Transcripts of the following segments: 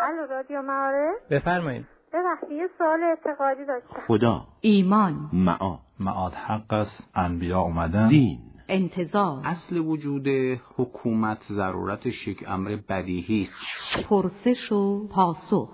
الو رادیو معارف. بفرمایید. ببخشید یه سوال اعتقادی داشتم. خدا، ایمان، معاد حق است، انبیا اومدن، دین، انتظار، اصل وجود حکومت ضرورتش یک امر بدیهی است. پرسش و پاسخ.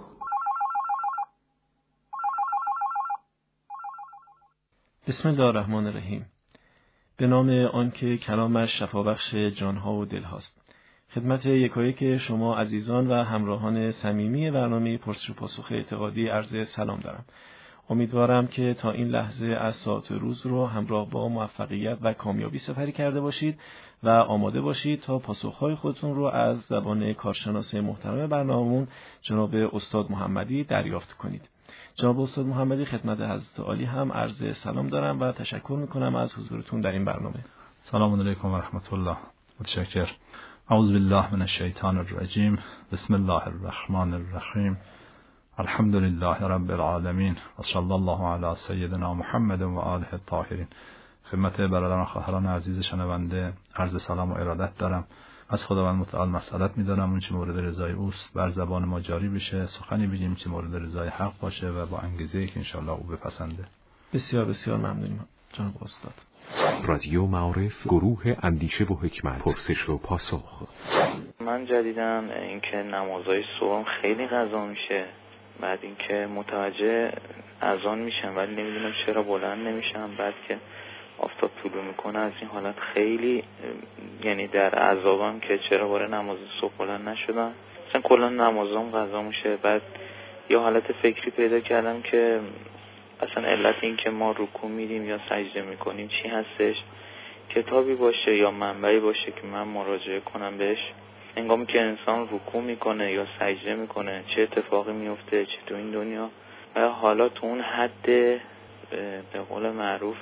بسم الله الرحمن الرحیم. به نام آنکه کلامش شفابخش جانها و دلهاست. خدمت یکایک شما عزیزان و همراهان صمیمی برنامه پرسش و پاسخ اعتقادی عرض سلام دارم. امیدوارم که تا این لحظه از ساعت روز رو همراه با موفقیت و کامیابی سپری کرده باشید و آماده باشید تا پاسخهای خودتون رو از زبان کارشناس محترم برنامه‌مون جناب استاد محمدی دریافت کنید. جناب استاد محمدی خدمت حضرت عالی هم عرض سلام دارم و تشکر میکنم از حضورتون در این برنامه. سلام علیکم و رحمت الله. متشکر. اعوذ بالله من الشیطان الرجیم. بسم الله الرحمن الرحیم. الحمد لله رب العالمین و صلی الله علی سیدنا محمد و آله الطاهرین. خدمت برادران و خواهران عزیز شنونده عرض سلام و ارادت دارم. از خداوند متعال مسئلت می‌دارم اون چه مورد رضای اوست بر زبان ما جاری بشه، سخنی بگیم که مورد رضای حق باشه و با انگیزه‌ای که انشالله او بپسنده. بسیار بسیار ممنونیم جناب استاد. رادیو معارف، گروه اندیشه و حکمت، پرسش و پاسخ. من جدیداً اینکه نمازهای صبح خیلی قضا میشه، بعد اینکه متوجه اذان میشم ولی نمیدونم چرا بلند نمیشم، بعد که آفتاب طلوع میکنه از این حالت خیلی یعنی در عذابم که چرا برای نماز صبح بلند نشدم. مثلا کلا نمازام قضا میشه. بعد یه حالت فکری پیدا کردم که اصلا علت این که ما رکوع میریم یا سجده میکنیم چی هستش، کتابی باشه یا منبعی باشه که من مراجعه کنم بهش. هنگامی که انسان رکوع میکنه یا سجده میکنه چه اتفاقی میفته، چه تو این دنیا و حالا تو اون حد به قول معروف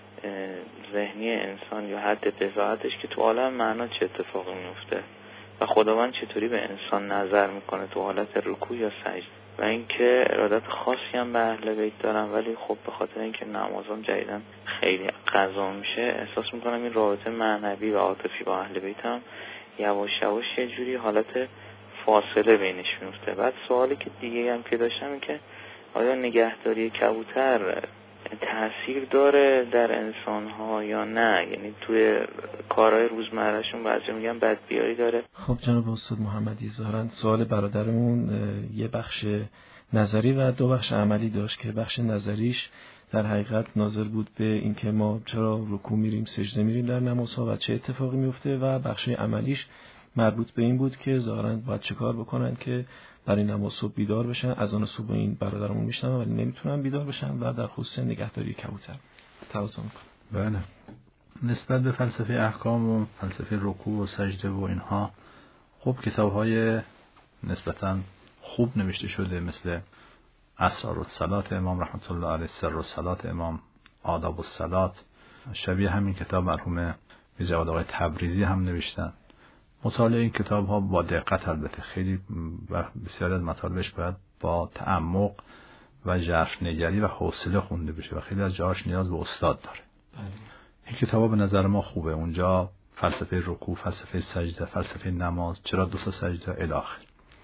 ذهنی انسان یا حد بضاعتش که تو عالم معنا چه اتفاقی میفته و خداوند چطوری به انسان نظر میکنه تو حالت رکوع یا سجده. و اینکه ارادت خاصی هم به اهل بیت دارم، ولی خب به خاطر اینکه نمازم جدیدن خیلی قضا میشه احساس میکنم این رابطه معنوی و عاطفی با اهل بیتم یواش یواش یه جوری حالت فاصله بینش میفته. بعد سوالی که دیگه هم که داشتم این که آیا نگهداری کبوتر تأثیر داره در انسان‌ها یا نه، یعنی توی کارهای روزمرهشون بعضی میگن بدبیاری داره. خب جناب استاد محمدی ظاهراً سوال برادرمون یه بخش نظری و دو بخش عملی داشت که بخش نظریش در حقیقت ناظر بود به اینکه ما چرا رکوع میریم، سجده میریم در نمازها و چه اتفاقی میفته، و بخش عملیش مربوط به این بود که ظاهراً باید چه کار بکنن که برای نماز صبح بیدار بشن. از آن صبح این برادرمون میشنن ولی نمیتونن بیدار بشن و در خصوص نگهداری کبوتر توضیح میکنم. بله، نسبت به فلسفه احکام و فلسفه رکوع و سجده و اینها خب کتاب‌های نسبتاً خوب نوشته شده مثل اسرار الصلاة امام رحمت الله علیه، سر الصلاة امام، آداب الصلاة، شبیه همین کتاب مرحوم میرزا جواد آقای تبریزی هم نوشتن. مطالعه این کتاب‌ها با دقت، البته خیلی بسیاری از مطالبش باید با تعمق و ژرف‌نگری و حوصله خونده بشه و خیلی از جاهاش نیاز به استاد داره. این کتاب‌ها به نظر ما خوبه. اونجا فلسفه رکوع، فلسفه سجده، فلسفه نماز، چرا دو تا سجده الی آخر.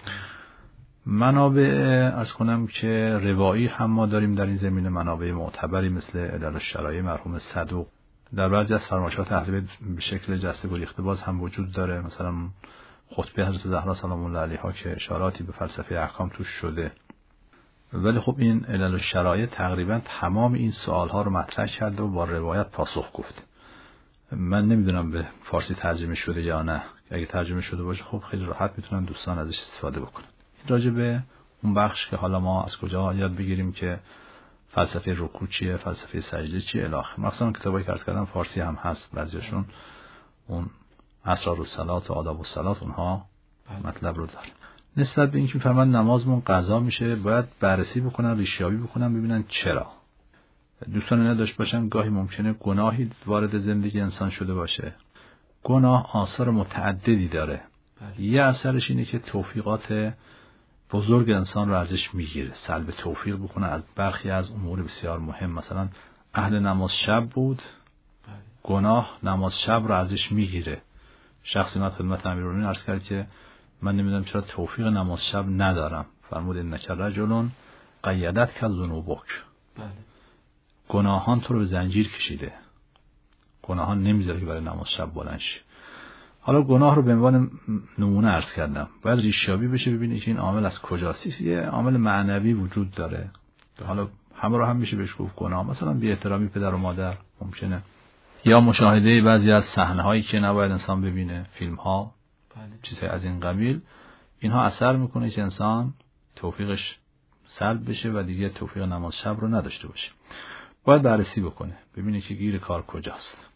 منابع از کنم که روایی هم ما داریم در این زمینه، منابع معتبری مثل علل الشرایع مرحوم صدوق. در بعضی از فرمایشات اهل بیت به شکل جسته گریخته باز هم وجود داره، مثلا خطبه حضرت زهرا سلام الله علیها که اشاراتی به فلسفه احکام توش شده. ولی خب این علل الشرایع تقریبا تمام این سوالها رو مطرح کرده و با روایت پاسخ گفته. من نمیدونم به فارسی ترجمه شده یا نه. اگه ترجمه شده باشه خب خیلی راحت میتونن دوستان ازش استفاده بکنن. راجع به اون بخش که حالا ما از کجا یاد بگیریم که فلسفه رکوع چیه، فلسفه سجده چیه الی آخر. مثلا کتابایی که از کردم فارسی هم هست، بعضیاشون اون اسرار الصلاة و آداب الصلاة اونها مطلب رو داره. نسبت به اینکه فرمان نمازمون قضا میشه باید بررسی بکنن، ریشیابی بکنن، ببینن چرا. دوستان نداشت باشن گاهی ممکنه گناهی وارد زندگی انسان شده باشه. گناه آثار متعددی داره. یه اثرش اینه که توفیقات بزرگ انسان رو ازش میگیره، سلب توفیق بکنه از برخی از امور بسیار مهم. مثلا اهل نماز شب بود، گناه نماز شب رو ازش میگیره. شخصی اومد خدمت امیرالمومنین عرض کرد که من نمیدونم چرا توفیق نماز شب ندارم. فرمود انک رجل قیدتک ذنوبک. بله. گناهان تو رو به زنجیر کشیده، گناهان نمیذاره که برای نماز شب بلند شی. حالا گناه رو به عنوان نمونه عرض کردم، باید ریشیابی بشه ببینید که این عامل از کجاست. یه عامل معنوی وجود داره، حالا همه رو هم میشه بهش گفت گناه، مثلا بی احترامی پدر و مادر ممکنه، یا مشاهده بعضی از صحنه‌هایی که نباید انسان ببینه، فیلم‌ها، چیزهای از این قبیل. اینها اثر میکنه که انسان توفیقش سلب بشه و دیگه توفیق نماز شب رو نداشته باشه. باید بررسی بکنه ببینه که گیر کار کجاست.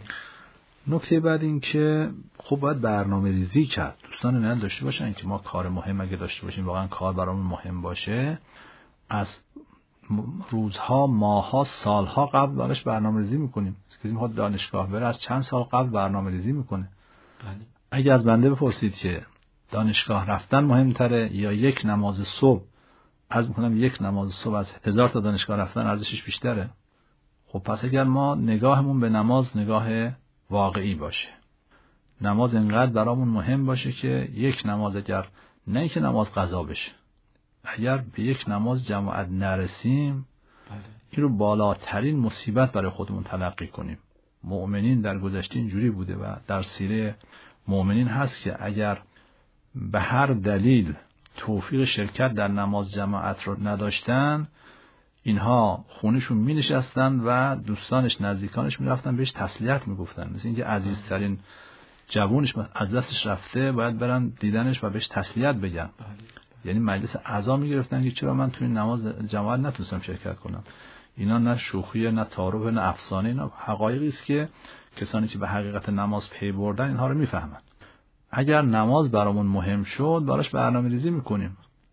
نکته بعد این که خب باید برنامه ریزی کرد. دوستان نه داشته باشن که ما کار مهم اگه داشته باشیم، واقعا کار برامون مهم باشه، از روزها، ماهها، سالها قبل براش برنامه ریزی میکنیم. کسی میخواد دانشگاه بره از چند سال قبل برنامه ریزی میکنه. اگه از بنده بپرسید که دانشگاه رفتن مهمتره یا یک نماز صبح، از میکنم یک نماز صبح از 1000 تا دانشگاه رفتن ارزشش بیشتره. خب پس اگر ما نگاهمون به نماز نگاه واقعی باشه، نماز انقدر برامون مهم باشه که یک نماز، اگر نه که نماز قضا بشه، اگر به یک نماز جماعت نرسیم این رو بالاترین مصیبت برای خودمون تلقی کنیم. مؤمنین در گذشته اینجوری بوده و در سیره مؤمنین هست که اگر به هر دلیل توفیق شرکت در نماز جماعت رو نداشتن، اینها خونشون می نشستن و دوستانش، نزدیکانش می رفتن بهش تسلیت می گفتن، مثل اینکه عزیزترین جوونش از دستش رفته باید برن دیدنش و بهش تسلیت بگن. یعنی مجلس عزا می گرفتن که چرا من توی نماز جماعت نتونستم شرکت کنم. اینا نه شوخیه، نه تعارف، نه افسانه، اینا حقایقی است که کسانی که به حقیقت نماز پی بردن اینها رو میفهمن. اگر نماز برامون مهم شد براش برنامه‌ریزی میکنیم.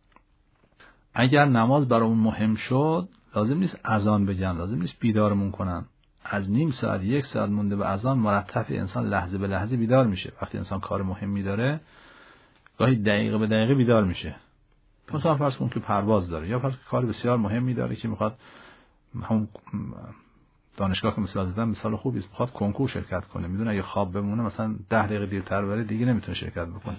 اگر نماز برامون مهم شد لازم نیست اذان بگن، لازم نیست بیدارمون کنن. از نیم ساعت، یک ساعت مونده به اذان مرتب انسان لحظه به لحظه بیدار میشه. وقتی انسان کار مهمی داره گاهی دقیقه به دقیقه بیدار میشه. مثلا فرض کن که پرواز داره یا فرض کن کار بسیار مهمی داره که میخواد، هم دانشگاه که مثال زدم مثال خوبی است، میخواد کنکور شرکت کنه، میدونه اگه خواب بمونه مثلا 10 دقیقه دیرتر بره دیگه نمیتونه شرکت بکنه.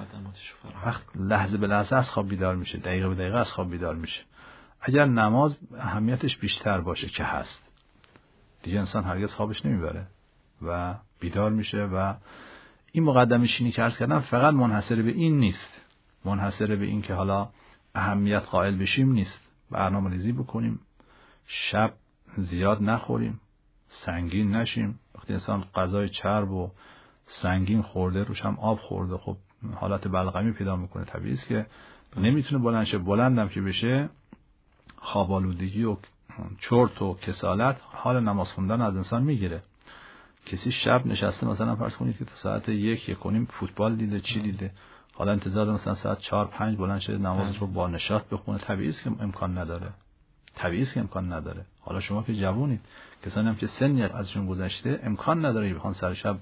وقت لحظه به لحظه از خواب بیدار میشه، دقیقه به دقیقه از خواب بیدار میشه. اگر نماز اهمیتش بیشتر باشه که هست، دیگه انسان هرگز خوابش نمیبره و بیدار میشه. و این مقدمه شینی که عرض کردم فقط منحصر به این نیست، منحصر به این که حالا اهمیت قائل بشیم نیست. برنامه‌ریزی بکنیم، شب زیاد نخوریم، سنگین نشیم. وقتی انسان غذای چرب و سنگین خورده، روش هم آب خورده، خب حالت بلغمی پیدا میکنه. طبیعی است که نمیتونه بلند شه. بلندم که بشه خواب آلودگی و چرت و کسالت حال نماز خوندن از انسان میگیره. کسی شب نشسته مثلا فرض کنید که تا ساعت 1:1 فوتبال دیده، چی دیده، حالا انتظار مثلا ساعت 4-5 بلند شه نماز رو با نشاط بخونه. طبیعی است که امکان نداره، طبیعی است که امکان نداره. حالا شما که جوونید، کسانی هم که سنی ازشون گذشته، امکان نداره بخوان سر شب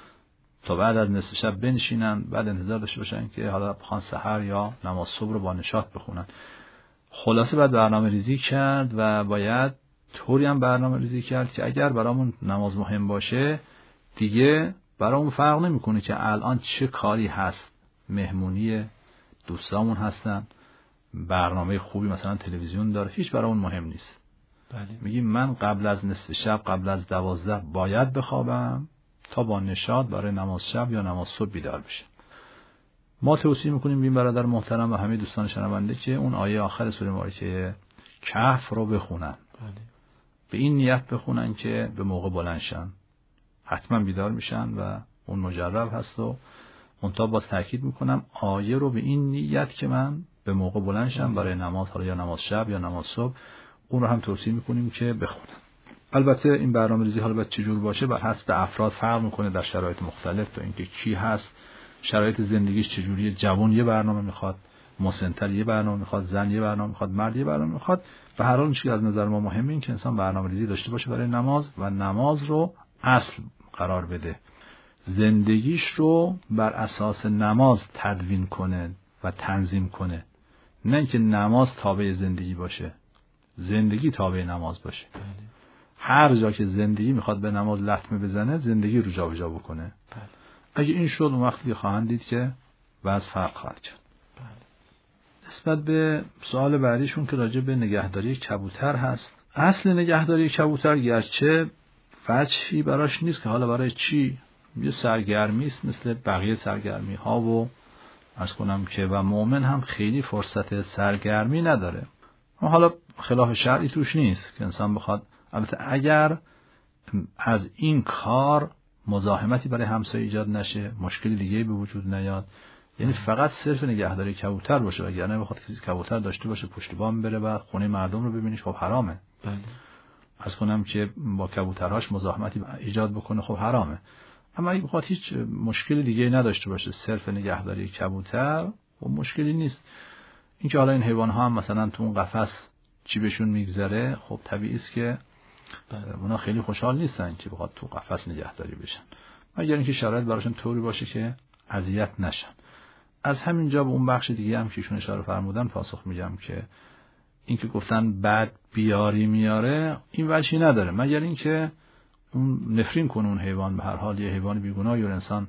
تا بعد از نصف شب بنشینن، بعد انتظار داشته باشن که حالا بخوان سحر یا نماز صبح رو با نشاط بخونن. خلاصه باید برنامه‌ریزی کرد و باید طوری هم برنامه‌ریزی کرد که اگر برامون نماز مهم باشه دیگه برامون فرق نمی‌کنه که الان چه کاری هست، مهمونی دوستامون هستن، برنامه خوبی مثلا تلویزیون داره، هیچ برامون مهم نیست. میگیم من قبل از نصف شب، قبل از 12 باید بخوابم تا با نشاط برای نماز شب یا نماز صبح بیدار بشم. ما توصیه میکنیم بین برادر محترم و همه دوستان شنونده که اون آیه آخر سوره مبارکه کهف رو بخونن. به این نیت بخونن که به موقع بلند شن، حتما بیدار میشن و اون مجرب هست. و منتها باز تاکید میکنم آیه رو به این نیت که من به موقع بلند شم برای نماز، حالا یا نماز شب یا نماز صبح، اون رو هم توصیه میکنیم که بخونن. البته این برنامه‌ریزی حالا باید چجور باشه بر حسب افراد فرق میکنه در شرایط مختلف، تا اینکه کی هست، شرایط زندگیش چجوریه. جوان یه برنامه میخواد، مسن‌تر یه برنامه میخواد، زن یه برنامه میخواد، مرد یه برنامه میخواد. به هر حال چیزی از نظر ما مهمه این که انسان برنامه‌ریزی داشته باشه برای نماز و نماز رو اصل قرار بده، زندگیش رو بر اساس نماز تدوین کنه و تنظیم کنه، نه اینکه نماز تابع زندگی باشه، زندگی تابع نماز باشه. هر جا که زندگی میخواد به نماز لطمه بزنه، زندگی رو جابجا بکنه. اگه این شد اون وقتی خواهند دید که وضع فرق خواهد کرد. نسبت به سوال بعدیشون که راجع به نگهداری کبوتر هست، اصل نگهداری کبوتر گرچه وجهی براش نیست که حالا برای چی، یه سرگرمی است مثل بقیه سرگرمی ها و عرض کنم که و مؤمن هم خیلی فرصت سرگرمی نداره. حالا خلاف شرعی توش نیست که انسان بخواد، البته اگر از این کار مزاحمتی برای همسایه ایجاد نشه، مشکلی دیگه به وجود نیاد، یعنی فقط صرف نگهداری کبوتر باشه، وگرنه بخواد کسی کبوتر داشته باشه پشت بام بره و خونه مردم رو ببینیش، خب حرامه. عرض کنم که با کبوترهاش مزاحمتی ایجاد بکنه، خب حرامه. اما اگه بخواد هیچ مشکل دیگه نداشته باشه، صرف نگهداری کبوتر، خب مشکلی نیست. اینکه حالا این حیوان ها هم مثلا تو اون قفس چی بهشون میگذره، خب طبیعی است که اونا خیلی خوشحال نیستن که بخواد تو قفس نگهداری بشن، مگر اینکه شرایط براشون طوری باشه که اذیت نشن. از همینجا به اون بخش دیگه هم که ایشون اشاره فرمودن پاسخ میگم که اینکه گفتن بد بیاری میاره، این وجهی نداره، مگر اینکه اون نفرین کنه اون حیوان. به هر حال یه حیوان بیگناه یا انسان،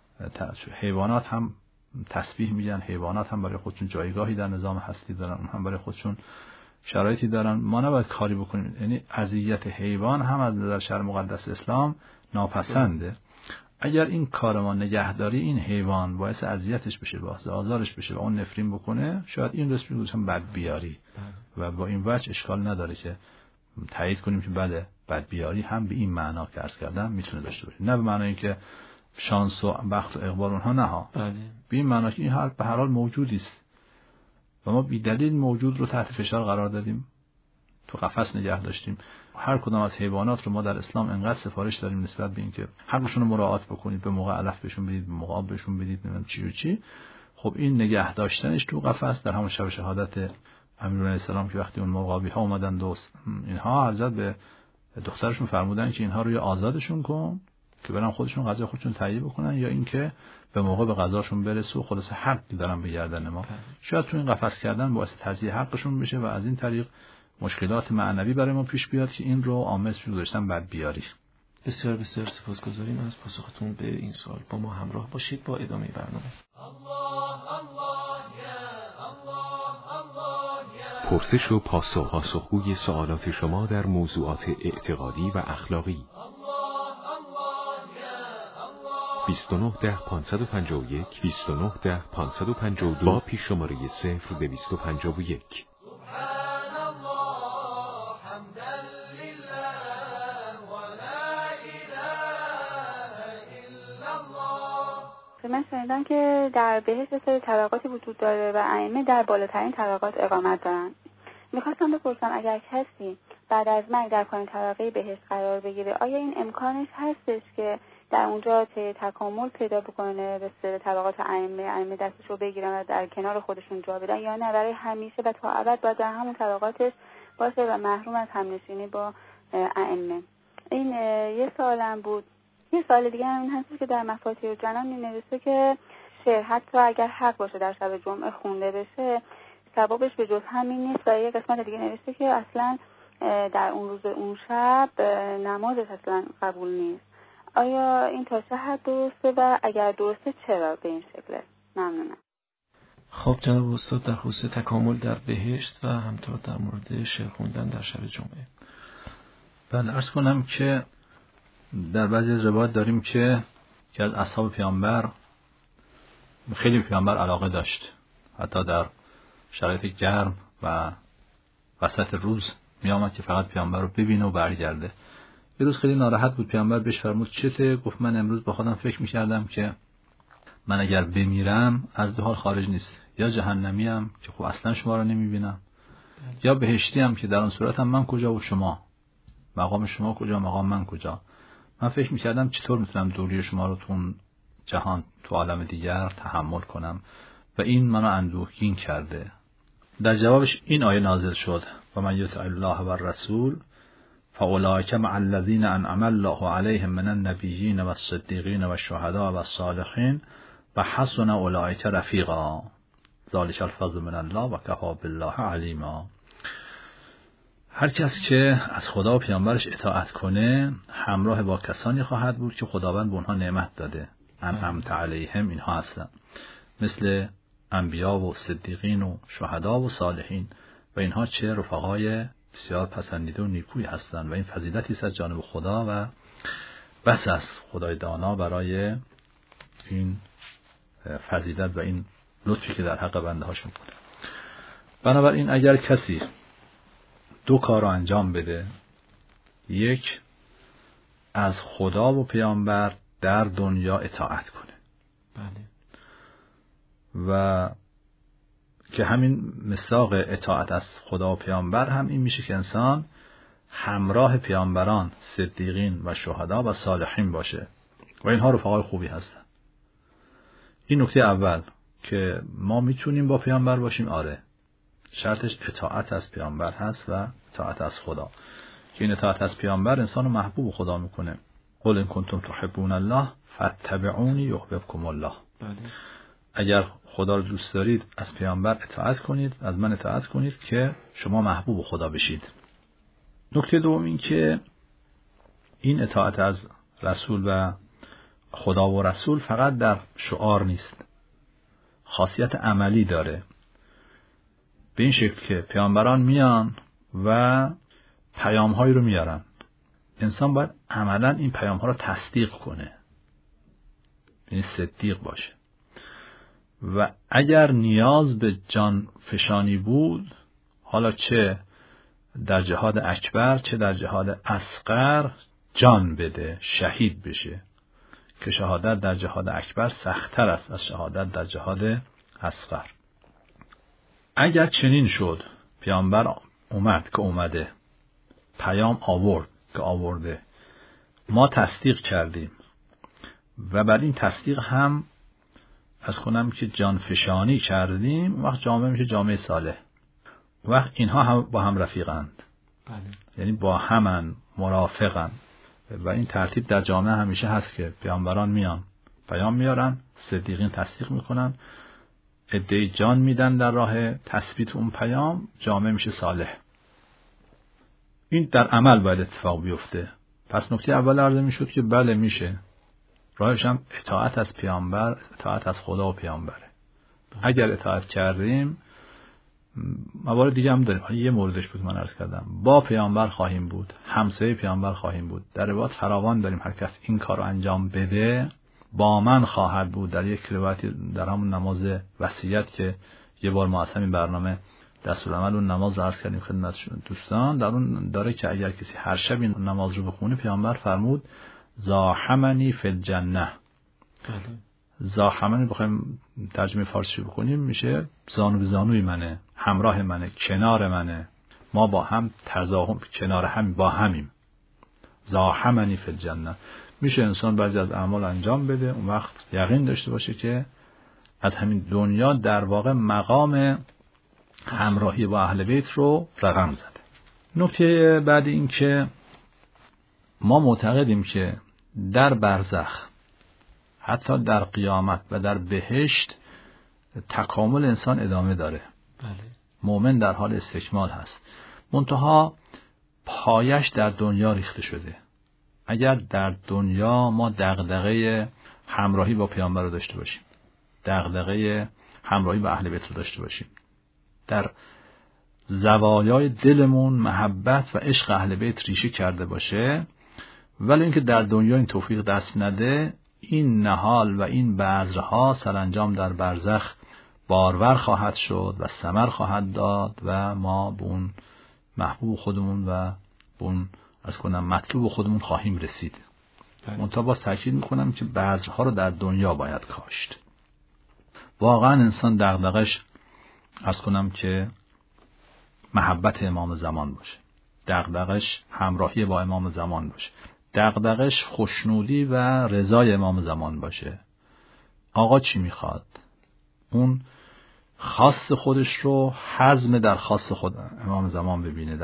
حیوانات هم تسبیح میگن، حیوانات هم برای خودشون جایگاهی در نظام هستی دارن، اون هم برای خودشون شرایطی دارن، ما نباید کاری بکنیم. یعنی اذیت حیوان هم از نظر شرع مقدس اسلام ناپسنده. اگر این کار ما نگهداری این حیوان باعث اذیتش بشه، باعث آزارش بشه و اون نفرین بکنه، شاید این رسمی گذاشتن بد بیاری و با این وجه اشکال نداره که تایید کنیم که بله بد بیاری هم به این معنا که عرض کردم میتونه داشته باشه، نه به معنی اینکه شانس و بخت و اقبال اونها نه ها، به این معنا که این حال به هر حال موجودی است و ما بی دلیل موجود رو تحت فشار قرار دادیم، تو قفس نگه داشتیم. هر کدام از حیوانات رو ما در اسلام انقدر سفارش داریم نسبت به اینکه حقشون رو مراعات بکنید، به موقع علف بهشون بدید، به موقع آب بهشون بدید، نمیدونم چی و چی. خب این نگه داشتنش تو قفس در همون شب شهادت امیرالمومنین علیه السلام که وقتی اون مرغابی ها اومدن دوست اینها حضرت به دخترشون فرمودن که اینها رو یا آزادشون کن که برن خودشون غذا خودشون تهیه بکنن، یا اینکه به موقع به غذاشون برسه و خلاص حقی دارن به گردن ما. شاید تو این قفس کردن باعث تضییع حقشون بشه و از این طریق مشکلات معنوی برای ما پیش بیاد که این رو آموزش گذاشتن بد بیاری. بسیار بسیار سپاسگزاریم از پاسختون به این سوال. با ما همراه باشید با ادامه برنامه. پرسش و پاسخگوی سوالات شما در موضوعات اعتقادی و اخلاقی. 2910-551 2910-552 با پیش شماره 0251. من شنیدم که در بهشت سری طبقاتی وجود داره و ائمه در بالاترین طبقات اقامت دارن. میخواستم بپرسم اگر کسی بعد از مرگ در پایین طبقه بهشت قرار بگیره، آیا این امکانش هستش که در اونجا تکامل پیدا بکنه به سر طبقات ائمه دستش رو بگیرن و در کنار خودشون جا بدن، یا نه برای همیشه و تا ابد باید در همون طبقاتش باشه و محروم از همنشینی با ائمه؟ این یه سوالم بود. یه سوال دیگه هم این هست که در مفاتیح الجنان می‌نویسه که شعر حتی اگر حق باشه در شب جمعه خونده بشه ثوابش به جز همین نیست، و یه قسمت دیگه نوشته که اصلا در اون روز اون شب نمازش اصلا قبول نیست. آیا این تا چه حد درسته و اگر درسته چرا به این شکله؟ ممنونم. خب جناب استاد، در خصوص تکامل در بهشت و همطور در مورد شعر خوندن در شب جمعه. بله، عرض کنم که در بعضی روایات داریم که از اصحاب پیامبر خیلی پیامبر علاقه داشت، حتی در شرایط گرم و وسط روز می آمد که فقط پیامبر رو ببینه و برگرده. یه روز خیلی ناراحت بود، پیامبر بهش فرمود چته؟ گفت من امروز با خودم فکر می کردم که من اگر بمیرم از دو حال خارج نیست، یا جهنمیم که خب اصلا شما رو نمی بینم، یا بهشتیم که در اون صورت هم من کجا و شما، مقام شما کجا مقام من کجا. من فکر می‌کردم چطور میتونم دوری شما رو تو اون جهان، تو عالم دیگر تحمل کنم و این منو اندوهگین کرده. در جوابش این آیه نازل شد: و من یطع الله و الرسول فاولئک مع الذین انعم الله علیهم من النبیین و الصدیقین و الشهداء و الصالحین و حسن اولئک رفیقا ذلک الفضل من الله و کفی بالله علیما. هر کس که از خدا و پیامبرش اطاعت کنه همراه با کسانی خواهد بود که خداوند به اونها نعمت داده. انعمت علیهم اینها هستن، مثل انبیا و صدیقین و شهدا و صالحین و اینها چه رفقای بسیار پسندیده و نیکویی هستند و این فضیلتی است از جانب خدا و بس از خدای دانا برای این فضیلت و این لطفی که در حق بنده هاش میکنه. بنابراین اگر کسی دو کار رو انجام بده، یک از خدا و پیامبر در دنیا اطاعت کنه، بله، و که همین مصداق اطاعت از خدا و پیامبر هم این میشه که انسان همراه پیامبران، صدیقین و شهدا و صالحین باشه و اینها رفقای خوبی هستن. این نکته اول که ما میتونیم با پیامبر باشیم. آره، شرطش اطاعت از پیامبر هست و اطاعت از خدا، که این اطاعت از پیامبر انسانو محبوب خدا میکنه. قل ان کنتم تحبون الله فاتبعونی یحببکم الله. بله. اگر خدا رو دوست دارید از پیامبر اطاعت کنید، از من اطاعت کنید که شما محبوب خدا بشید. نکته دوم این که این اطاعت از رسول و خدا و رسول فقط در شعار نیست، خاصیت عملی داره. به این شکل که پیامبران میان و پیام‌هایی رو میارن، انسان باید عملاً این پیام‌ها رو تصدیق کنه، یعنی صدیق باشه. و اگر نیاز به جان فشانی بود، حالا چه در جهاد اکبر چه در جهاد اصغر، جان بده، شهید بشه، که شهادت در جهاد اکبر سخت‌تر است از شهادت در جهاد اصغر. اگر چنین شد، پیامبر اومد که اومده، پیام آورد که آورده، ما تصدیق کردیم و بعد این تصدیق هم از کنم که جان فشانی کردیم، وقت جامعه میشه جامعه صالح. وقت اینها هم با هم رفیقند، بله. یعنی با همن، مرافقن. و این ترتیب در جامعه همیشه هست که پیامبران میان پیام میارن، صدیقین تصدیق میکنن، عده‌ای جان میدن در راه تثبیت اون پیام، جامعه میشه صالح. این در عمل باید اتفاق بیفته. پس نکته اول عرض میشد که بله میشه، راهش هم اطاعت از پیامبر، اطاعت از خدا و پیامبره. اگر اطاعت کردیم، موارد دیگه هم داریم. یه موردش بود من عرض کردم، با پیامبر خواهیم بود، همسایه پیامبر خواهیم بود. در روایات فراوان داریم هر کس این کارو انجام بده با من خواهد بود. در یک روایتی در همون نماز وصیت که یه بار ما اصلا این برنامه دستورالعمل اون نماز رو عرض کردیم خدمت دوستان، در اون داره که اگر کسی هر شب این نماز رو بخونه، پیامبر فرمود زاحمنی فی الجنه. زاحمنی بخوایم ترجمه فارسی بکنیم میشه زانو به زانوی منه، همراه منه، کنار منه، ما با هم تزاحم، کنار هم با همیم. زاحمنی فی الجنه. میشه انسان بعضی از اعمال انجام بده، اون وقت یقین داشته باشه که از همین دنیا در واقع مقام همراهی با اهل بیت رو رقم زده. نکته بعد این که ما معتقدیم که در برزخ، حتی در قیامت و در بهشت، تکامل انسان ادامه داره. بله. مؤمن در حال استکمال هست، منتها پایش در دنیا ریخته شده. اگر در دنیا ما دغدغه همراهی با پیامبر رو داشته باشیم، دغدغه همراهی با اهل بیت رو داشته باشیم، در زوایای دلمون محبت و عشق اهل بیت ریشه کرده باشه، ولی اینکه در دنیا این توفیق دست نده، این نهال و این بذرها سرانجام در برزخ بارور خواهد شد و ثمر خواهد داد و ما به اون محبوب خودمون و به اون از کنم مطلوب خودمون خواهیم رسید. منتها باز تاکید میکنم که بذرها رو در دنیا باید کاشت. واقعا انسان دغدغش از کنم که محبت امام زمان باشه، دغدغش همراهی با امام زمان باشه، دغدغش خوشنودی و رضای امام زمان باشه. آقا چی میخواد؟ اون خاص خودش رو حزم در خاص خود امام زمان ببینه،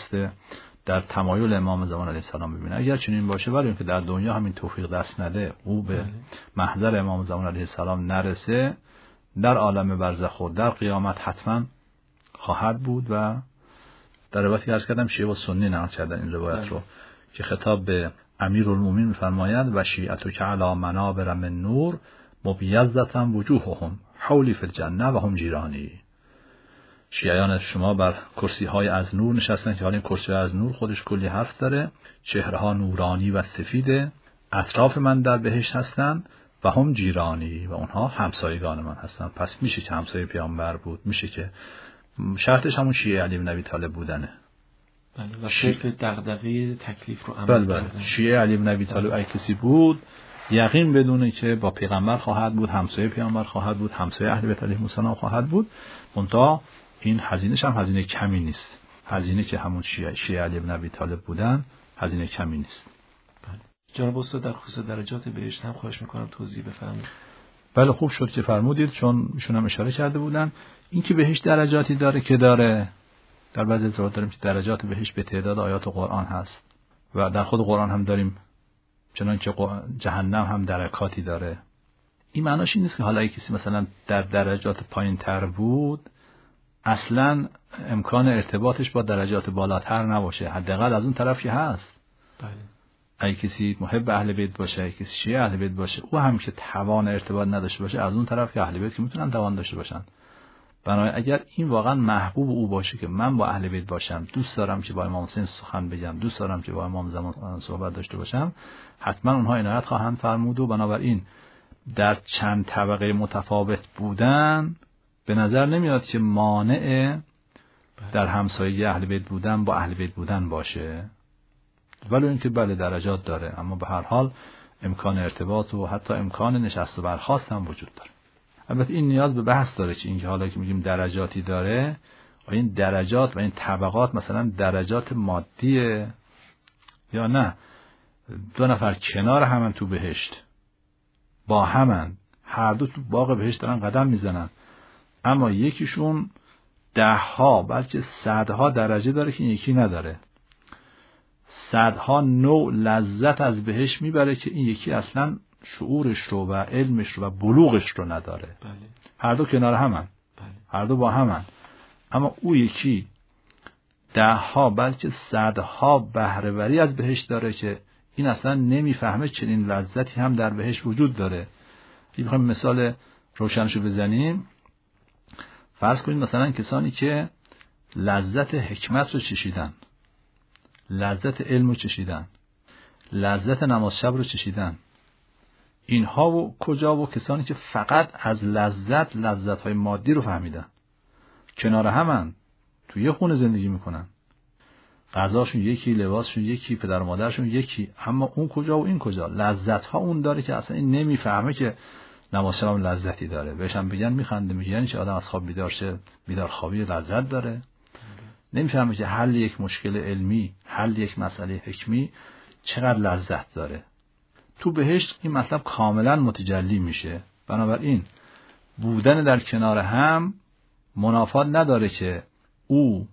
در تمایل امام زمان علیه السلام ببینه. اگر چنین باشه، ولی اینکه در دنیا همین توفیق دست نده، او به محضر امام زمان علیه السلام نرسه، در عالم برزخ و در قیامت حتما خواهد بود. و در روایتی عرض کردم شیعه و سنی نقل کردن این روایت رو که خطاب به امیرالمومنین می‌فرماید و شیعتک علی منابر من نور مبیضة وجوههم حولی فی الجنه و هم جیرانی. شیعیان شما بر کرسی های از نور نشستن که حالا این کرسی از نور خودش کلی حرف داره، چهره ها نورانی و سفیده، اطراف من در بهشت هستن و هم جیرانی و اونها همسایگان من هستن. پس میشه که همسایه پیامبر بود، میشه که شرطش همون شیعه علی بن ابی طالب بودنه. بله و صرف دغدغه تکلیف رو عمل کردن. شیعه علی بن ابی طالب اگه کسی بود یقین بدونه که با پیغمبر خواهد بود، همسایه پیامبر خواهد بود، همسایه اهل بیت علیهم السلام خواهد بود. منتها این هزینه‌ش هم هزینه کمی نیست. هزینه که همون شیعه علی بن ابی طالب بودن هزینه کمی نیست. بله. جناب استاد در خصوص درجات بهشت هم خواهش می‌کنم توضیح بفرمایید. بله خوب شد که فرمودید، چون ایشون هم اشاره کرده بودن این که بهشت درجاتی داره که داره. در بعضی روایات داریم که درجات بهشت به تعداد آیات قرآن هست و در خود قرآن هم داریم چنانکه جهنم هم درکاتی داره. این معناش این نیست که حالا کسی مثلا در درجات پایین‌تر بود اصلا امکان ارتباطش با درجات بالاتر نباشه. حداقل از اون طرف که هست. بله. اگه کسی محب اهل بیت باشه، اگه کسی شیعه اهل بیت باشه، او هم که توان ارتباط نداشته باشه، از اون طرف که اهل بیت که میتونن توان داشته باشن. بنابراین اگر این واقعا محبوب او باشه که من با اهل بیت باشم، دوست دارم که با امام حسین سخن بگم، دوست دارم که با امام زمان صحبت داشته باشم، حتما اونها عنایت خواهند فرمود. و بنابراین در چند طبقه متفاوت بودن به نظر نمیاد که مانع در همسایه اهل بیت بودن با اهل بیت بودن باشه. ولی اینکه بله درجات داره، اما به هر حال امکان ارتباط و حتی امکان نشست و برخاست هم وجود داره. البته این نیاز به بحث داره که اینکه حالا که میگیم درجاتی داره، این درجات و این طبقات مثلا درجات مادیه یا نه. دو نفر کنار همن تو بهشت با همن، هر دو تو باغ بهشت دارن قدم میزنن، اما یکیشون 10ها بلکه 100ها درجه داره که این یکی نداره. 100ها نوع لذت از بهشت میبره که این یکی اصلا شعورش رو و علمش رو و بلوغش رو نداره. بله. هر دو کنار همن. بله. هر دو با همن، اما او یکی 10ها بلکه 100ها بهره‌وری از بهشت داره که این اصلا نمیفهمه چنین لذتی هم در بهشت وجود داره. اگه بخوایم مثال روشنشو بزنیم، فرض کنید مثلا کسانی که لذت حکمت رو چشیدن، لذت علم رو چشیدن، لذت نماز شب رو چشیدن، اینها و کجا و کسانی که فقط از لذت‌های مادی رو فهمیدن، کنار همن، توی یه خونه زندگی میکنن، غذاشون یکی، لباسشون یکی، پدر و مادرشون یکی، اما اون کجا و این کجا؟ لذت‌ها اون داره که اصلا این نمیفهمه که نماز شب هم لذتی داره. بهش هم بگن میخنده، میگن یعنی چه آدم از خواب بیدار شه، بیدار خوابی لذت داره. نمیفهمه که حل یک مشکل علمی، حل یک مسئله حکمی چقدر لذت داره. تو بهشت این مطلب کاملا متجلی میشه. بنابراین بودن در کنار هم منافات نداره که او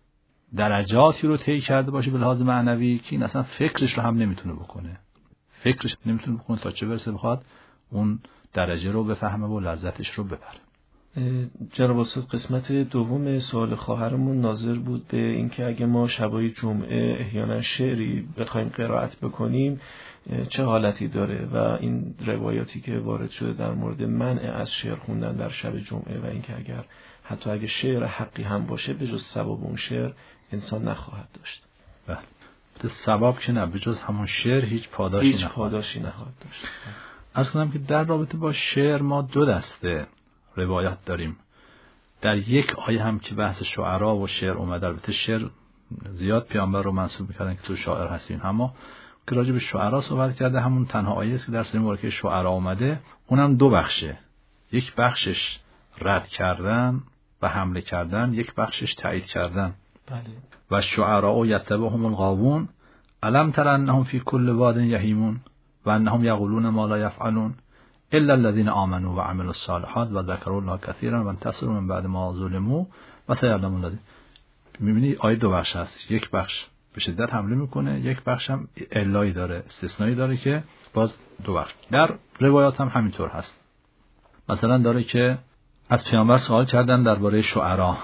درجاتی رو طی کرده باشه به لحاظ معنوی که این اصلا فکرش رو هم نمیتونه بکنه. فکرش نمیتونه بکنه تا چه برسه بخواد اون درجه رو بفهمه و لذتش رو ببره. جناب استاد، قسمت دوم سوال خواهرمون ناظر بود به اینکه اگه ما شبای جمعه احیانا شعری بخوایم قرائت بکنیم چه حالتی داره و این روایاتی که وارد شده در مورد منع از شعر خوندن در شب جمعه و اینکه اگر حتی اگه شعر حقی هم باشه به جز ثواب اون شعر انسان نخواهد داشت. بله. ثواب که نه، به جز همون شعر هیچ پاداشی نخواهد داشت. از کنم که در رابطه با شعر ما دو دسته روایت داریم. در یک آیه هم که بحث شعرا و شعر اومده، البته شعر زیاد پیامبر رو منسوب می‌کردن که تو شاعر هستین، اما که راجع به شعرا صحبت کرده همون تنها آیه است که در سوره مبارکه شعرا اومده. اونم دو بخشه، یک بخشش رد کردن و حمله کردن، یک بخشش تایید کردن. بله. و شعرا یتبعهم الغاوون الم تر انهم فی کل واد یهیمون و انهم یقولون ما لا یفعلون الا الذين آمنوا وعملوا الصالحات وذكروا الله كثيرا وانتصروا من بعد ما ظلموا وسيعلم الذين. می‌بینی آیه دو بخش هست، یک بخش به شدت حمله میکنه، یک بخش هم علایی داره، استثنایی داره که باز دو بخش. در روایات هم همینطور هست. مثلا داره که از پیامبر سوال کردن درباره شعرا،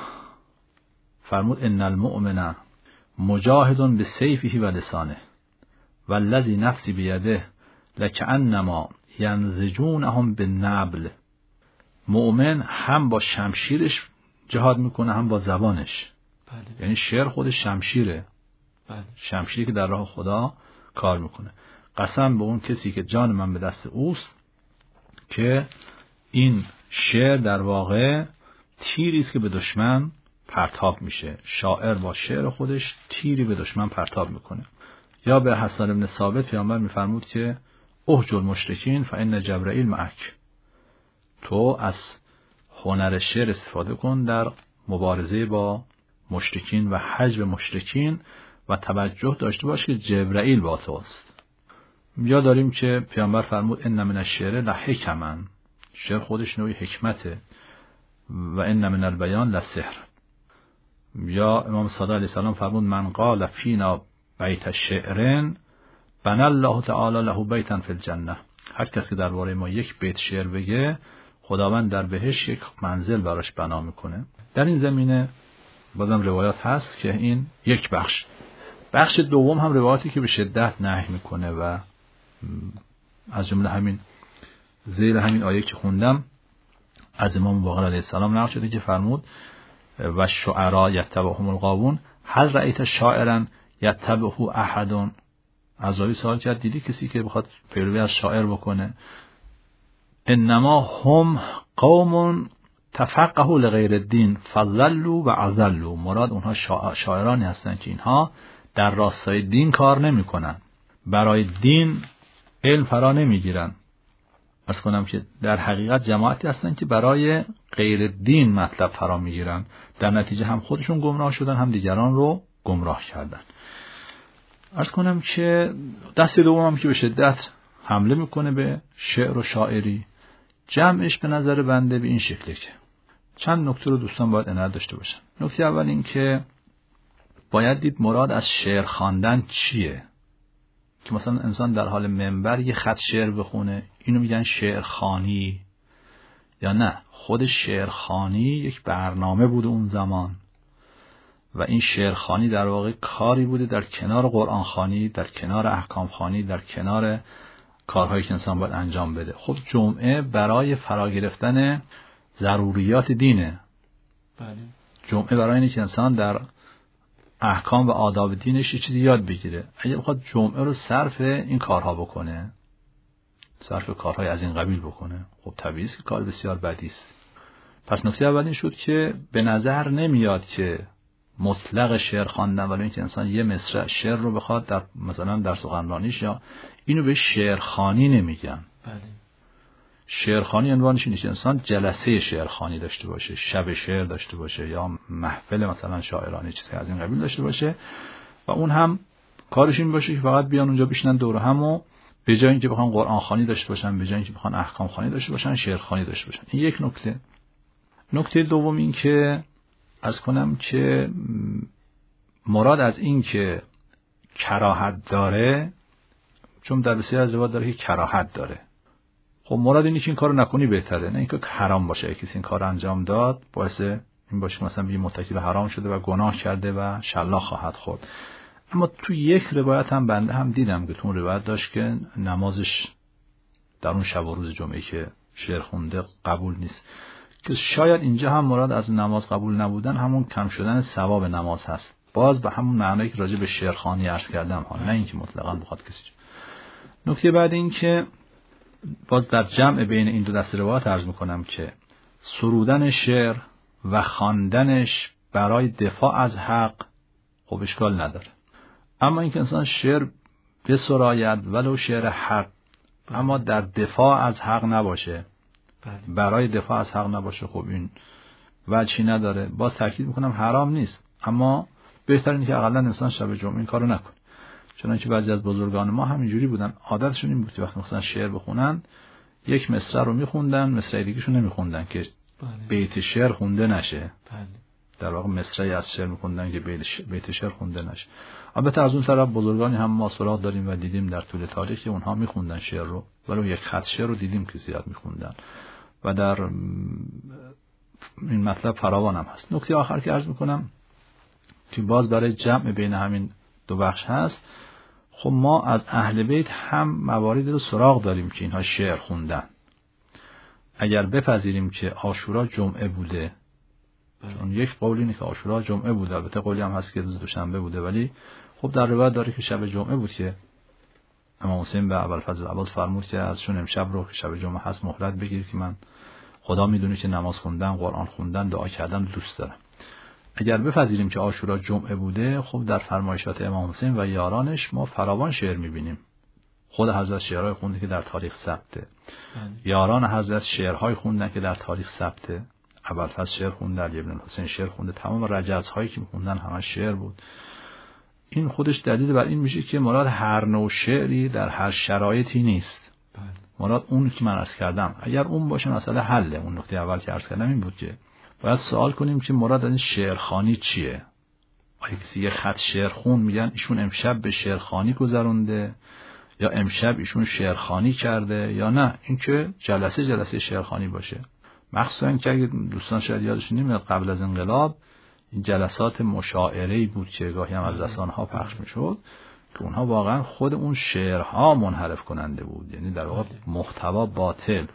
فرمود ان المؤمن مجاهد بسیفه و لسانه والذی نفسی بیده لکأنما ینزجونهم بالنبل. مؤمن هم با شمشیرش جهاد میکنه هم با زبانش. یعنی شعر خودش شمشیره. شمشیری که در راه خدا کار میکنه. قسم به اون کسی که جان من به دست اوست که این شعر در واقع تیری است که به دشمن پرتاب میشه. شاعر با شعر خودش تیری به دشمن پرتاب میکنه. یا به حسن بن ثابت پیامبر میفرمود که اهجر المشرکین فان جبرائیل معک. تو از هنر شعر استفاده کن در مبارزه با مشرکین و حجب مشرکین و توجه داشته باش که جبرائیل با تو است. یا داریم که پیامبر فرمود ان من الشعر لحکما. شعر خودش نوعی حکمته. و ان من البیان لسحر. یا امام صادق علیه السلام فرمود من قال فینا بیت الشعر بنى الله تعالی له بیتا فی الجنه. هر کس که درباره ما یک بیت شعر بگه خداوند در بهشت یک منزل براش بنا میکنه. در این زمینه بازم روایات هست که این یک بخش دوم هم روایاتی که به شدت نهی میکنه و از جمله همین زیر همین آیه که خوندم از امام باقر علیه السلام نقل شده که فرمود و شعرا یتبعهم الغاوون هل رأیت شاعرا یتبعه احد. عزایی سوال کرد دیدی کسی که بخواد پیروی از شاعر بکنه؟ انما هم قوم تفقهوا لغیر الدین فضلوا و اضلوا. مراد اونها شاعرانی هستند که اینها در راستای دین کار نمی کنن، برای دین علم فرا نمی گیرن. از کنم که در حقیقت جماعتی هستند که برای غیر دین مطلب فرا می گیرن. در نتیجه هم خودشون گمراه شدن هم دیگران رو گمراه کردن. از کنم که دست دوم هم که به شدت حمله میکنه به شعر و شاعری، جمعش به نظر بنده به این شکله که چند نکته رو دوستان باید عنایت داشته باشن. نکته اول این که باید دید مراد از شعر خواندن چیه. که مثلا انسان در حال منبر یه خط شعر بخونه اینو میگن شعرخوانی، یا نه خود شعرخوانی یک برنامه بوده اون زمان و این شعرخوانی در واقع کاری بوده در کنار قرآن خوانی، در کنار احکام خوانی، در کنار کارهایی که انسان باید انجام بده. خب جمعه برای فرا گرفتن ضروریات دینه. بله. جمعه برای اینه که انسان در احکام و آداب دینش یه چیزی یاد بگیره. اگه بخواد جمعه رو صرف این کارها بکنه، صرف کارهای از این قبیل بکنه، خب طبیعی است که کار بسیار بدی است. پس نکته اول این شد که به نظر نمیاد که مطلق شعر خواندن، ولی اینکه انسان یه مصرع شعر رو بخواد در مثلا در سخنرانیش، یا اینو به شعرخوانی نمیگن. بله. شعرخوانی عنوانش اینه که انسان جلسه شعرخوانی داشته باشه، شب شعر داشته باشه، یا محفل مثلا شاعرانه چیزی از این قبیل داشته باشه و اون هم کارش این باشه که فقط بیان اونجا بشینن دور هم و به جای اینکه بخوان قرآن خوانی داشته باشن، به جای اینکه بخوان احکام خوانی داشته باشن، شعرخوانی داشته باشن. این یک نکته. نکته دوم این که از کنم که مراد از این که کراهت داره، چون در بسیار از روایات داره که کراهت داره. خب مراد اینه که این کارو نکنی بهتره، نه اینکه حرام باشه. اگه کسی این کارو انجام داد باعث این باشه مثلا بگیم مرتکب حرام شده و گناه کرده و شلاق خواهد خورد. اما تو یک روایت هم بنده هم دیدم که تو اون روایت داشت که نمازش در اون شب و روز جمعه که شعر خونده قبول نیست، که شاید اینجا هم مراد از نماز قبول نبودن همون کم شدن ثواب نماز هست. باز به همون معنی که راجع به شعرخوانی عرض کردم ها، نه اینکه مطلقاً بخواد کسی. نکته بعد این که باز در جمع بین این دو دسته روایات عرض میکنم که سرودن شعر و خواندنش برای دفاع از حق خب اشکال نداره، اما اینکه انسان شعر بسراید ولو شعر حق اما در دفاع از حق نباشه، برای دفاع از حق نباشه، خب این وجهی نداره. باز تاکید میکنم حرام نیست، اما بهتر اینه که اقلا انسان شب جمعه این کارو نکنه. چنانچه بعضی از بزرگان ما همینجوری بودن، عادتشون این بود که وقتی مثلا شعر بخونن یک مصرع رو میخوندن، مصرع دیگه‌شو نمیخوندن که بیت شعر خونده نشه. در واقع مصرعی از شعر میخوندن که بیت شعر خونده نشه. البته از اون طرف بزرگانی هم ما سراغ داریم و دیدیم در طول تاریخ که اونها میخوندن شعر رو، ولی یک خط شعر رو دیدیم که زیاد میخوندن و در این مطلب فراوان هم هست. نکته آخر که عرض میکنم که باز برای جمع بین همین دو بخش هست، خب ما از اهل بیت هم مواردی رو سراغ داریم که اینها شعر خوندن. اگر بپذیریم که عاشورا جمعه بوده، چون یک قول اینه که عاشورا جمعه بوده، البته قولی هم هست که روز دوشنبه بوده، ولی خب در روایت داره که شب جمعه بود که امام حسین به ابوالفضل عباس فرمود که از چون امشب رو که شب جمعه هست مهلت بگیر که من خدا میدونه که نماز خوندن، قرآن خوندن، دعا کردن دوست دارم. اگر بپذیریم که عاشورا جمعه بوده، خب در فرمایشات امام حسین و یارانش ما فراوان شعر میبینیم. خود حضرت شعرهای خونده که در تاریخ ثبته، یاران حضرت شعرهای خوندن که در تاریخ ثبته. ابوالفضل شعر خونده، علی ابن حسین شعر خونده، تمام رجزهایی که میخوندن همش شعر بود. این خودش دلیل بر این میشه که مراد هر نوع شعری در هر شرایطی نیست. مراد اون که من عرض کردم، اگر اون باشه مسئله حله. اون نکته اول که عرض کردم این بود که باید سوال کنیم که مراد از این شعرخوانی چیه. آیا کسی یه خط شعر خون میگن ایشون امشب به شعرخوانی گذرونده یا امشب ایشون شعرخوانی کرده، یا نه اینکه جلسه شعرخوانی باشه. مخصوصا که اگه دوستان شاید یادشون نمیاد قبل از انقلاب این جلسات مشاعره‌ای بود که گاهی هم از رسانه‌ها پخش میشد که اونها واقعا خود اون شعرها منحرف کننده بود. یعنی در واقع محتوا باطل،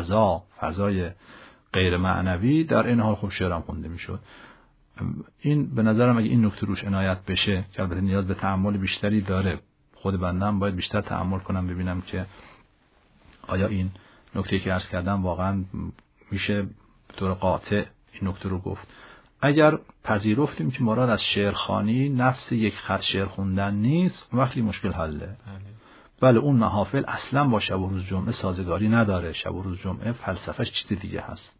فضای غیر معنوی، در این حال خب شعرام خونده میشد. این به نظرم اگه این نکته روش عنایت بشه، که البته نیاز به تأمل بیشتری داره، خود بنده هم باید بیشتر تأمل کنم ببینم که آیا این نکته که عرض کردم واقعا میشه به طور قاطع این نکته رو گفت. اگر پذیرفتیم که مراد از شعرخوانی نفس یک خط شعر خوندن نیست، وقتی مشکل حله. بله اون محافل اصلا با شب و روز جمعه سازگاری نداره. شب و روز جمعه فلسفهش چیز دیگه هست.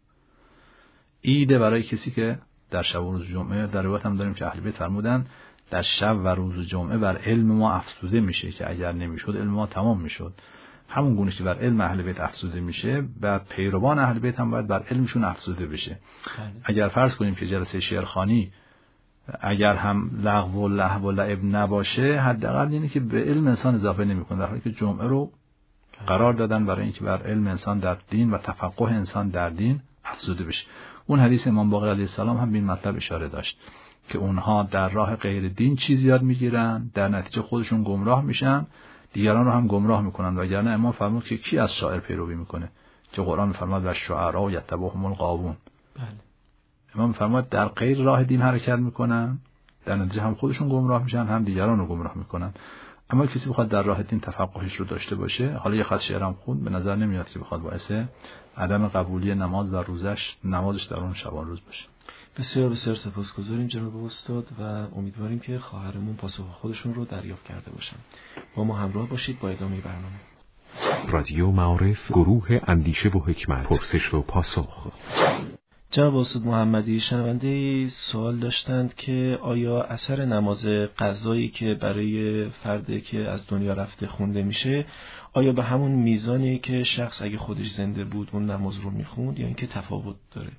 ایده برای کسی که در شب و روز جمعه، در روایت هم داریم که اهل بیت فرمودن در شب و روز جمعه بر علم ما افزوده میشه، که اگر نمیشد علم ما تمام میشد. همون گونه که بر علم اهل بیت افزوده میشه، بر پیروان اهل بیت هم باید بر علمشون افزوده بشه. اگر فرض کنیم که جلسه شعرخوانی اگر هم لغو و لهو و لعب نباشه، حداقل اینه که به علم انسان اضافه نمیکنه، در حالی که جمعه رو قرار دادن برای اینکه بر علم انسان در دین و تفقه انسان در دین افزوده بشه. اون حدیث امام باقر علیه السلام هم به این مطلب اشاره داشت که اونها در راه غیر دین چیز یاد میگیرن، در نتیجه خودشون گمراه میشن، دیگران رو هم گمراه میکنن. وگرنه امام فرمود که کی از شاعر پیروی میکنه، که قرآن میفرماد و شعرا یتبعهم الغاوون. بله. امام فرمود در غیر راه دین حرکت میکنن، در نتیجه هم خودشون گمراه میشن، هم دیگران رو گمراه میکنن. اما کسی بخواد در راه دین تفقهش رو داشته باشه، حالا یه خط شعرم خوند، به نظر نمیاد که بخواد باعث عدم قبولی نماز و نمازش در اون شبان روز باشه. بسیار بسیار سپاسگزاریم جناب استاد و امیدواریم که خواهرمون پاسخ خودشون رو دریافت کرده باشن. با ما همراه باشید با ادامه برنامه. رادیو معارف، گروه اندیشه و حکمت، پرسش و پاسخ. جناب استاد محمدی، شنونده سوال داشتند که آیا اثر نماز قضایی که برای فردی که از دنیا رفته خونده میشه، آیا به همون میزانی که شخص اگه خودش زنده بود اون نماز رو میخوند، یا اینکه تفاوت داره؟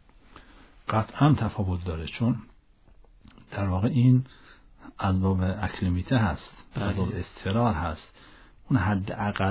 قطعا تفاوت داره، چون در واقع این از باب اکلیمیته هست، از باب اضطرار هست. اون حد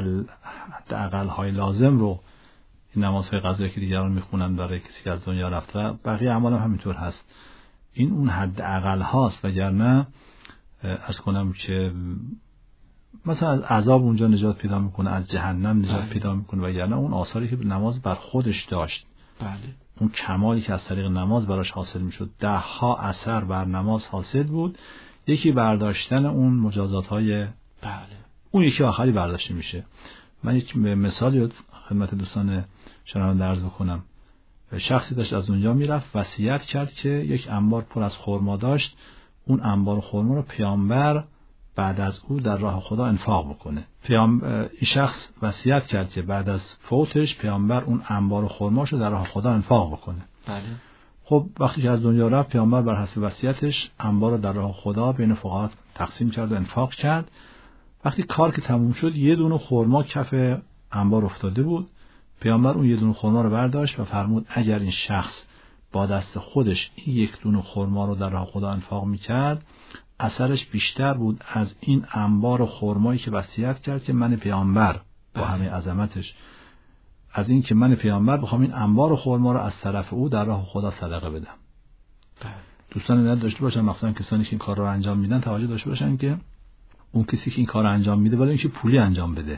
اقل های لازم رو این نمازهای قضایی که دیگران میخونن برای کسی که از دنیا رفته، بقیه اعمال هم همینطور هست. این اون حد اقل هاست، وگرنه از کنم که مثلا از عذاب اونجا نجات پیدا میکنه، از جهنم نجات پیدا میکنه، وگرنه اون آثاری که نماز بر خودش داشت، اون کمالی که از طریق نماز براش حاصل میشد، 10 ها اثر بر نماز حاصل بود. یکی برداشتن اون مجازات های اون یکی آخری برداشته میشه. من یک مثالی خدمت دوستان شنونده عرض بکنم. شخصی داشت از اونجا میرفت، وصیت کرد که یک انبار پر از خرما داشت، اون انبار خرما رو پیامبر بعد از او در راه خدا انفاق بکنه. این شخص وصیت کرد که بعد از فوتش پیامبر اون انبار خرماشو در راه خدا انفاق بکنه. بله. خب وقتی که از دنیا رفت، پیامبر بر حسب وصیتش انبار رو در راه خدا بین فقرا تقسیم کرد و انفاق کرد. وقتی کار که تموم شد، یه دونه خرما کف انبار افتاده بود. پیامبر اون یه دونه خرما رو برداشت و فرمود اگر این شخص با دست خودش این یک دونه خرما رو در راه خدا انفاق میکرد، اثرش بیشتر بود از این انبار خرمایی که وصیت کرد که من پیامبر با همه عظمتش، از این که من پیامبر بخوام این انبار خرما رو از طرف او در راه خدا صدقه بدم. دوستان نداشته باشن، مخصوصا کسانی که این کار رو انجام میدن، توجه داشته باشن که اون کسی که این کار انجام میده ولی اینکه پولی انجام بده،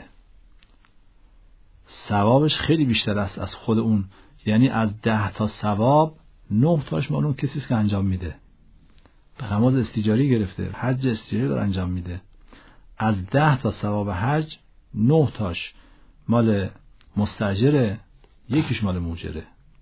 ثوابش خیلی بیشتر است از خود اون. یعنی از 10 تا ثواب 9 تاش مال اون کسی است که انجام میده. نماز استیجاری گرفته، حج استیجاری داره انجام میده، از 10 تا ثواب حج 9 تاش مال مستاجره، یکیش مال موجره.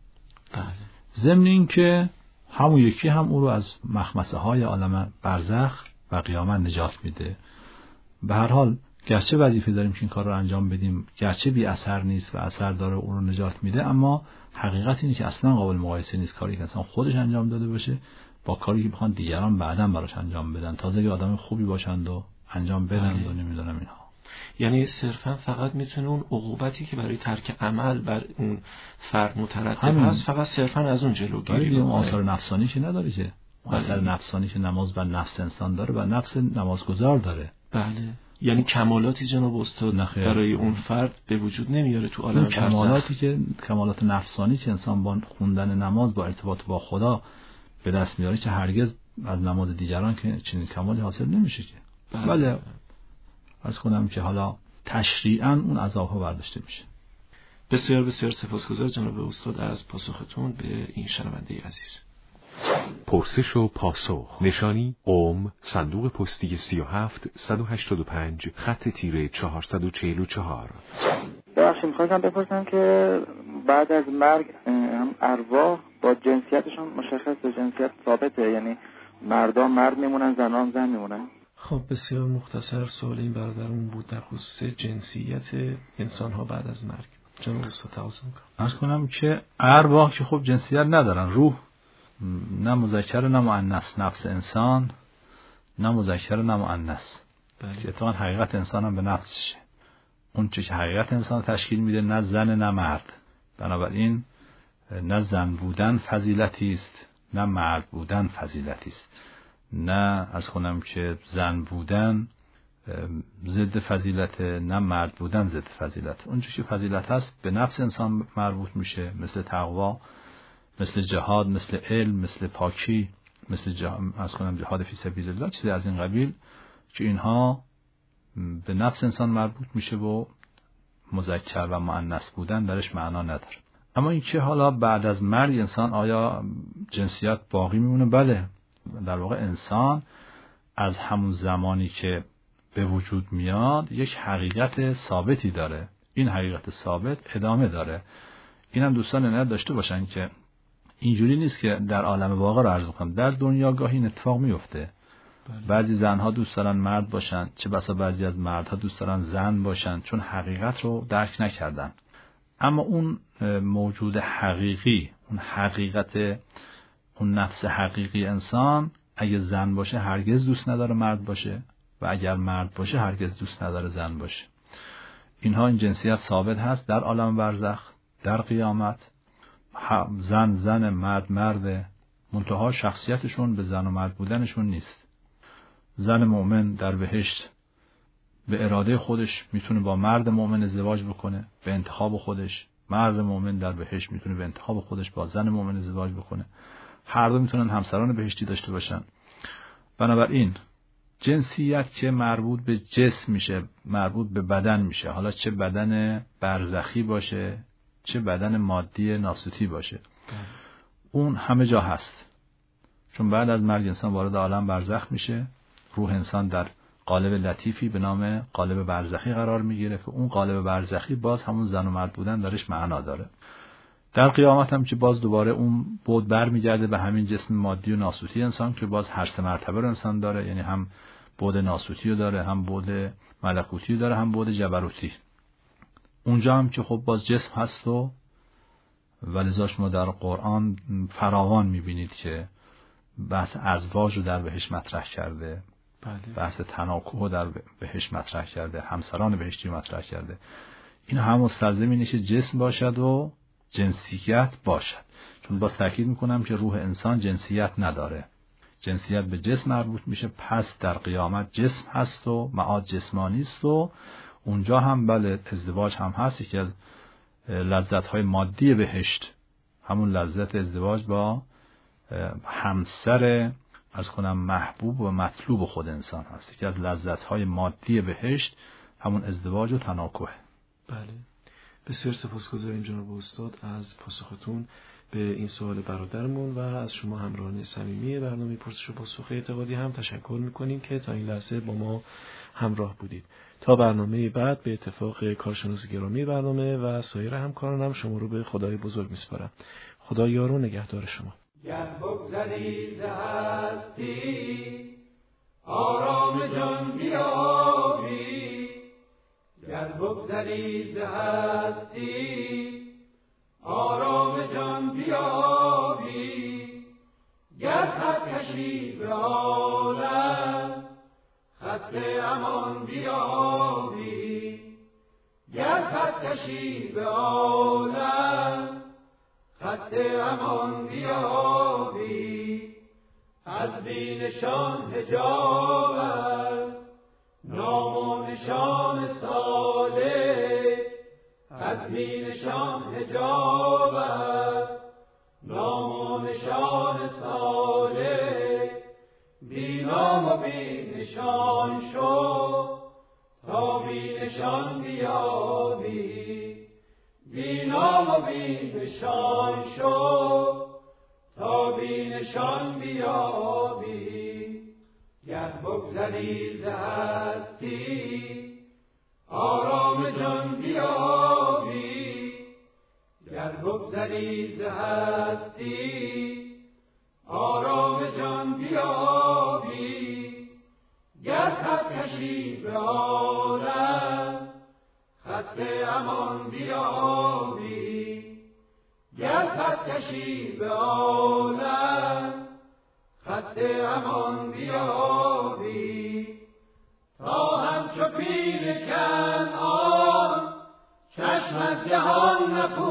ضمن این که همون یکی هم او رو از مخمسه های عالم برزخ و قیامت نجات میده. به هر حال گرچه وظیفه داریم که این کار رو انجام بدیم، گرچه بی اثر نیست و اثر داره اون رو نجات میده، اما حقیقت اینه که اصلا قابل مقایسه نیست کاری که انسان خودش انجام داده باشه با کاری که بخوان دیگران بعداً براش انجام بدن، تازه که آدم خوبی باشند و انجام بدن و نمیدونم اینها. یعنی صرفا فقط میتونه اون عقوبتی که برای ترک عمل بر اون فرد مترتب هست فقط صرفا از اون جلوگیری بکنه. اون آثار نفسانی که نداره که اثر نفسانی که نماز بر نفس انسان داره و نفس نمازگزار داره. بله، یعنی کمالاتی جناب استاد برای اون فرد به وجود نمیاره تو عالم برزخ. کمالاتی که کمالات نفسانی که انسان با خوندن نماز با ارتباط با خدا به دست میاره که هرگز از نماز دیگران که چنین کمالی حاصل نمیشه که. بله از کنم که حالا تشریعاً اون عذاب‌ها برداشته میشه. بسیار بسیار سپاسگزار جناب استاد از پاسختون به این شنونده عزیز. پرسش و پاسخ. نشانی قم، صندوق پستی 37185 خط تیره 444. ببخشید می‌خواستم بپرسم که بعد از مرگ هم ارواح با جنسیتشون مشخصه، جنسیت ثابته، یعنی مردان مرد میمونن، زنان زن میمونن؟ خب بسیار مختصر سوال این برادرمون بود در خصوص جنسیت انسان ها بعد از مرگ. جناب استاد توضیح می‌کنم. عرض کنم که ارواح که خب جنسیت ندارن، روح نه مذکر نه مؤنث، نفس انسان نه مذکر نه مؤنث. که اتفاقا حقیقت انسان هم به نفسشه، اون چه که حقیقت انسان تشکیل میده نه زن نه مرد. بنابراین نه زن بودن فضیلتی است نه مرد بودن فضیلتی است، نه از کنم که زن بودن ضد فضیلت نه مرد بودن ضد فضیلت. اون چه که فضیلت هست به نفس انسان مربوط میشه، مثل تقوا، مثل جهاد، مثل علم، مثل پاکی، مثل از کنم جهاد فی سبیل الله، چیزی از این قبیل که اینها به نفس انسان مربوط میشه و مذکر و مؤنث بودن درش معنا نداره. اما این که حالا بعد از مرگ انسان آیا جنسیت باقی میمونه؟ بله، در واقع انسان از همون زمانی که به وجود میاد یک حقیقت ثابتی داره، این حقیقت ثابت ادامه داره. این هم دوستان عنایت داشته باشن که اینجوری نیست که در عالم واقع رو عرض کنم، در دنیا گاهی این اتفاق میفته. بعضی زنها دوست دارن مرد باشن، چه بسا بعضی از مردها دوست دارن زن باشن، چون حقیقت رو درک نکردن. اما اون موجود حقیقی، اون حقیقت، اون نفس حقیقی انسان اگه زن باشه هرگز دوست نداره مرد باشه و اگر مرد باشه هرگز دوست نداره زن باشه. اینها این جنسیت ثابت هست در عالم برزخ، در قیامت. زن زن، مرد مرده، منتها شخصیتشون به زن و مرد بودنشون نیست. زن مؤمن در بهشت به اراده خودش میتونه با مرد مؤمن ازدواج بکنه به انتخاب خودش، مرد مؤمن در بهشت میتونه به انتخاب خودش با زن مؤمن ازدواج بکنه، هر دو میتونن همسران بهشتی داشته باشن. بنابراین جنسیت که مربوط به جسم میشه، مربوط به بدن میشه، حالا چه بدن برزخی باشه چه بدن مادی ناسوتی باشه، اون همه جا هست. چون بعد از مرگ انسان وارد عالم برزخ میشه، روح انسان در قالب لطیفی به نام قالب برزخی قرار میگیره که اون قالب برزخی باز همون زن و مرد بودن درش معنا داره. در قیامت هم که باز دوباره اون بود برمیگرده به همین جسم مادی و ناسوتی انسان که باز هر سه مرتبه رو انسان داره، یعنی هم بود ناسوتی رو داره، هم بود ملکوتی رو داره، هم بود جبروتی. اونجا هم که خب باز جسم هست و ولذاش ما در قرآن فراوان میبینید که بحث ازواج رو در بهشت مطرح کرده، بحث تناکح رو در بهشت مطرح کرده، همسران بهشتی مطرح کرده. این هم مستلزم اینه که جسم باشد و جنسیت باشد، چون باز تاکید میکنم که روح انسان جنسیت نداره، جنسیت به جسم مربوط میشه. پس در قیامت جسم هست و معاد جسمانی است و اونجا هم بله ازدواج هم هست، یکی از لذت‌های مادی بهشت همون لذت ازدواج با همسر از کنم محبوب و مطلوب خود انسان هست. یکی از لذت‌های مادی بهشت همون ازدواج و تناکح. بله، بسیار سپاسگزاریم جناب استاد از پاسختون به این سوال برادرمون و از شما همراهان صمیمی برنامه پرسش و پاسخ اعتقادی هم تشکر میکنیم که تا این لحظه با ما همراه بودید. تا برنامه بعد به اتفاق کارشناس گرامی برنامه و سایر همکارانم شما رو به خدای بزرگ میسپارم. خدا یار و نگهدار شما. گر بگذری ز هستی آرام جان بیابی، گر بگذری ز هستی آرام جان بیابی، گر خط کشی به عالم خط امان بیابی، گر خط کشی به عالم خط امان بیابی، از بی نشان حجاب است نام و نشان صالح، از بی نشان حجاب است نام و نشان صالح، بی نام و بی نشان شو تا بی نشان بیابی، بی نام و بی نشان شو تا بی نشان بیابی، گر بگذری ز هستی آرام جان بیابی، گر بگذری ز هستی آرام جان بیابی، گر خط کشی به عالم خط امان بیابی، گر خط کشی به عالم خط امان بیابی، تا همچو پیر کنعان چشم از جهان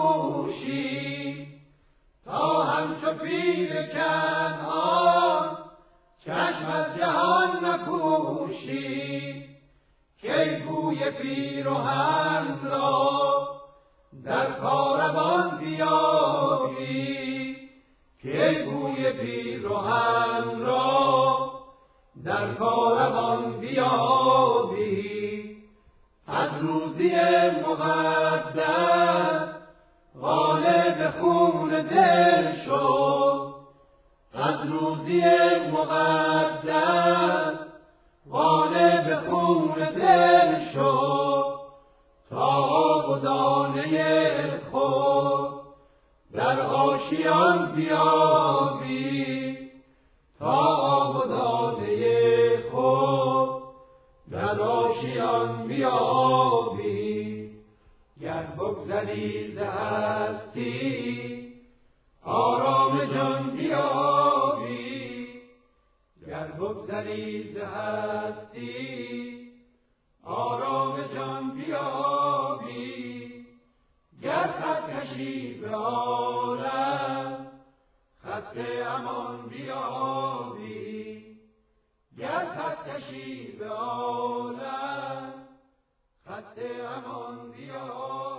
نپوشی، تا همچو پیر کنعان چشم از جهان نپوشی، کی بوی پیرهن را در کاروان بیابی، کی بوی پیرهن را در کاروان بیابی، از روزی مقدر غالب خون دل شو، از روزی مقدر غالب خون دل شو، تا آب و دانه خود در آشیان بیابی، تا آب و دانه خود در آشیان بیابی، گر بگذری ز هستی آرام جان بیابی، گر بگذری ز هستی آرام جان بیابی، گر خط کشی به عالم خط امان بیابی، گر خط کشی به عالم خط امان بیابی.